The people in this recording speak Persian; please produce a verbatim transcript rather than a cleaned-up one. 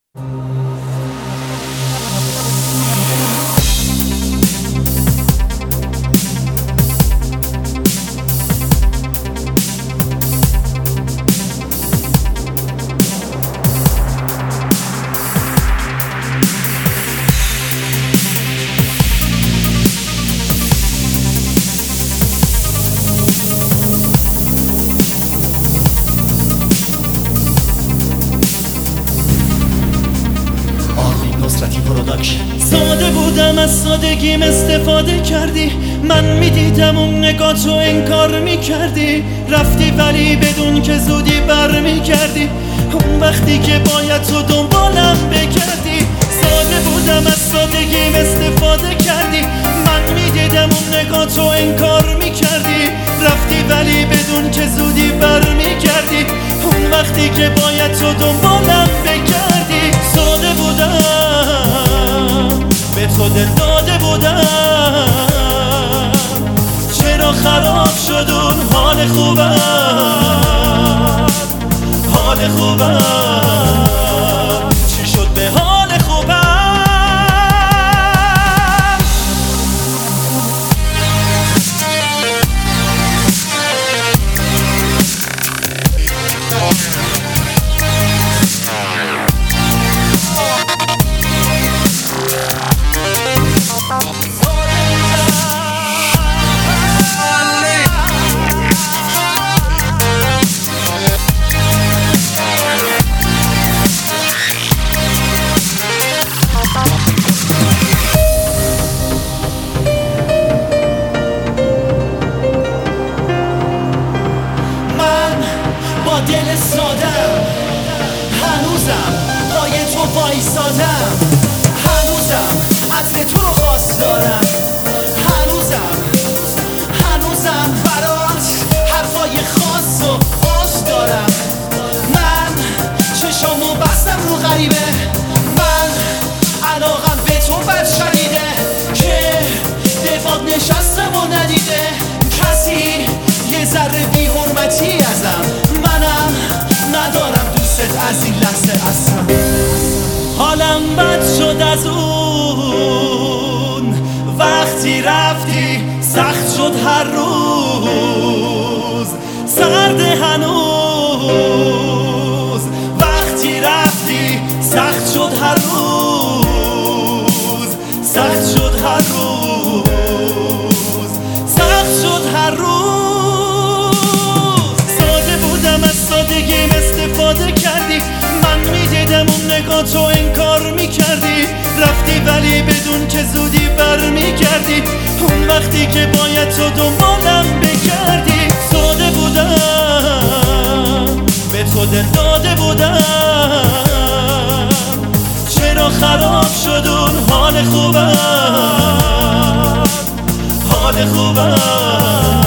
ساده بودم، از سادگیم استفاده کردی. من میدیدم اون نگاهتو انکار میکردی. رفتی ولی بدون که زودی بر میکردی. اون وقتی که باید تو دنبالم بگردی. ساده بودم، از سادگیم استفاده کردی. من میدیدم اون نگاهتو انکار میکردی. رفتی ولی بدون که زودی بر میکردی. اون وقتی که باید تو دنبالم بگردی. ساده بودم، به تو دل داده بودم. چرا خراب شد اون حال خوبم؟ حال خوبم چی شد به حال خوبم؟ دل سادم، هنوزم پای تو وایسادم. هنوزم عطر تو رو باس دارم. هنوزم هنوزم برات حرفای خاص و آس دارم. من چشامو بستم رو غریبه. من علاقم به تو بد شدیده که دفاع نشستم و ندیده کسی یه ذره بی حرمتی ازم. منم ندارم دوست از این لحظه اصلا. حالم بد شد از اون وقتی رفتی. سخت شد هر روز، سرد هنوز. وقتی رفتی سخت شد هر روز، سخت شد هر روز، سخت شد هر روز. ساده بودم، از سادگیم استفاده کردی. من میدیدم اون نگاهتو انکار میکردی. رفتی ولی بدون که زودی بر میگردی. اون وقتی که باید تو دنبالم بگردی. ساده بودم، به تو دل داده بودم. چرا خراب شد اون حال خوبم؟ حال خوبم